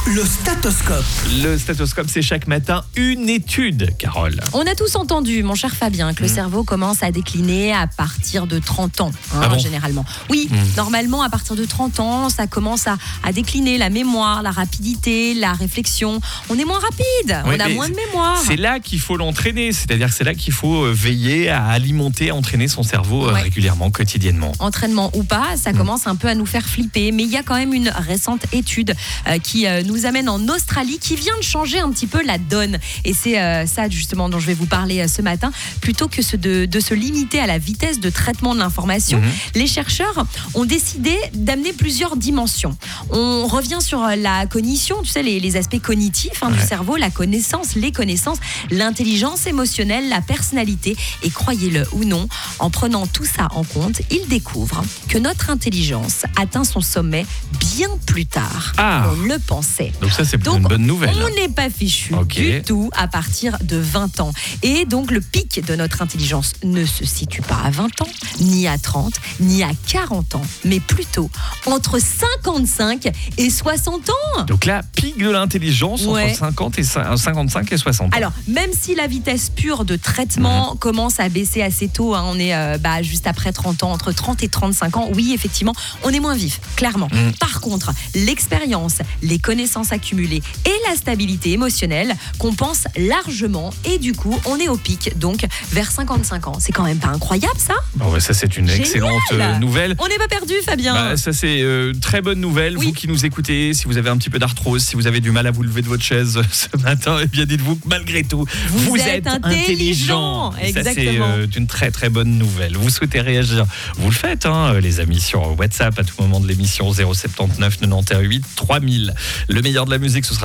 Le statoscope. Le statoscope, c'est chaque matin une étude, Carole. On a tous entendu, mon cher Fabien, que le cerveau commence à décliner à partir de 30 ans, généralement. Oui, normalement, à partir de 30 ans, ça commence à décliner la mémoire, la rapidité, la réflexion. On est moins rapide, on a moins de mémoire. C'est là qu'il faut l'entraîner, c'est-à-dire que c'est là qu'il faut veiller à alimenter, à entraîner son cerveau régulièrement, quotidiennement. Entraînement ou pas, ça commence un peu à nous faire flipper, mais il y a quand même une récente étude qui nous amène en Australie, qui vient de changer un petit peu la donne. Et c'est ça justement dont je vais vous parler ce matin. Plutôt que de se limiter à la vitesse de traitement de l'information, les chercheurs ont décidé d'amener plusieurs dimensions. On revient sur la cognition, tu sais, les aspects cognitifs du cerveau, la connaissance, les connaissances, l'intelligence émotionnelle, la personnalité. Et croyez-le ou non, en prenant tout ça en compte, ils découvrent que notre intelligence atteint son sommet bien plus tard qu'on le pensait. Donc ça, c'est plutôt une bonne nouvelle. On n'est pas fichu du tout à partir de 20 ans. Et donc, le pic de notre intelligence ne se situe pas à 20 ans, ni à 30, ni à 40 ans, mais plutôt entre 55 et 60 ans. Donc là, pic de l'intelligence entre 55 et 60 ans. Alors, même si la vitesse pure de traitement commence à baisser assez tôt, on est juste après 30 ans, entre 30 et 35 ans, oui, effectivement, on est moins vif, clairement. Par contre, l'expérience, les connaissances accumulées et la stabilité émotionnelle compensent largement et du coup, on est au pic, donc vers 55 ans. C'est quand même pas incroyable, ça ? Ça, c'est une excellente nouvelle. On n'est pas perdu, Fabien. Ça, c'est très bonne nouvelle. Vous qui nous écoutez, si vous avez un petit peu d'arthrose, si vous avez du mal à vous lever de votre chaise ce matin, eh bien, dites-vous que malgré tout, vous êtes intelligent. Exactement. Ça, c'est une très très bonne nouvelle. Vous souhaitez réagir, vous le faites, les amis, sur WhatsApp à tout moment de l'émission 079 91 8 3000. Le meilleur de la musique, ce sera